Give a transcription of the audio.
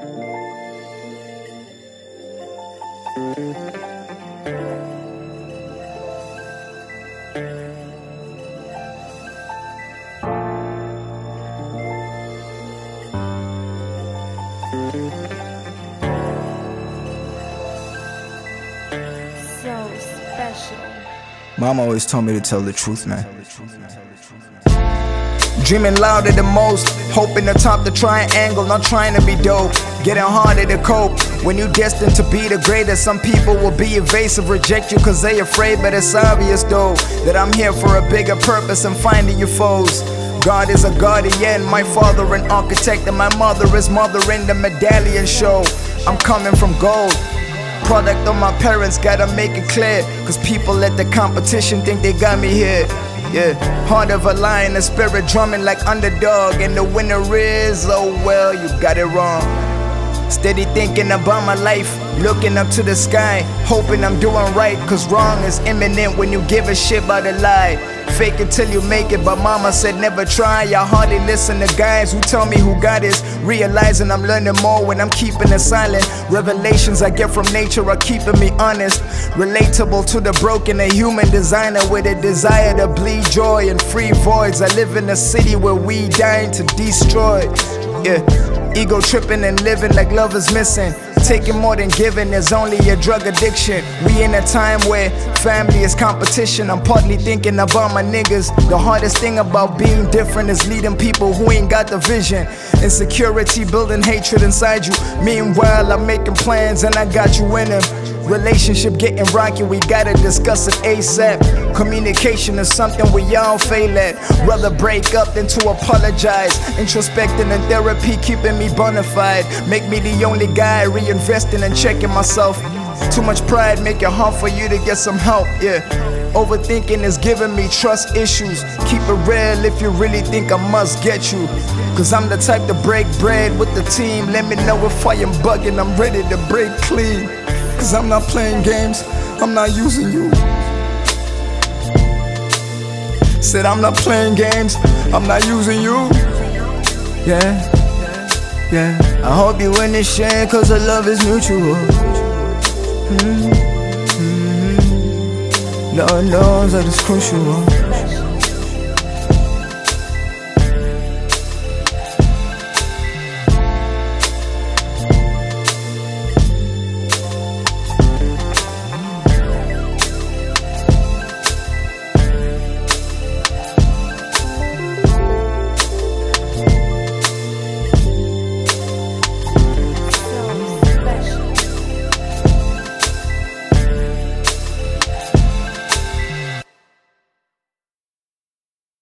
So special. Mom always told me to tell the truth, man. Dreaming louder than most, hoping to top the triangle, not trying to be dope. Getting harder to cope when you destined to be the greatest. Some people will be evasive, reject you cause they afraid, but it's obvious though that I'm here for a bigger purpose and finding your foes. God is a guardian, my father an architect, and my mother is mother in the medallion show. I'm coming from gold, product of my parents, gotta make it clear, cause people at the competition think they got me here. Yeah, heart of a lion, a spirit drumming like underdog, and the winner is, oh well, you got it wrong. Steady thinking about my life, looking up to the sky, hoping I'm doing right, cause wrong is imminent when you give a shit about a lie. Fake it till you make it, but mama said never try. I hardly listen to guys who tell me who God is, realizing I'm learning more when I'm keeping it silent. Revelations I get from nature are keeping me honest, relatable to the broken, a human designer with a desire to bleed joy and free voids. I live in a city where we dying to destroy. Yeah, ego tripping and living like love is missing. Taking more than giving is only a drug addiction. We in a time where family is competition. I'm partly thinking about my niggas. The hardest thing about being different is leading people who ain't got the vision. Insecurity building hatred inside you. Meanwhile I'm making plans and I got you in them. Relationship getting rocky, we gotta discuss it ASAP. Communication is something we all fail at. Rather break up than to apologize. Introspecting and therapy keeping me bona fide. Make me the only guy reinvesting and checking myself. Too much pride make it hard for you to get some help, yeah. Overthinking is giving me trust issues. Keep it real if you really think I must get you, cause I'm the type to break bread with the team. Let me know if I am bugging, I'm ready to break clean. Cause I'm not playing games, I'm not using you. Said I'm not playing games, I'm not using you. Yeah, yeah. I hope you understand cause the love is mutual. Lord knows that it's crucial.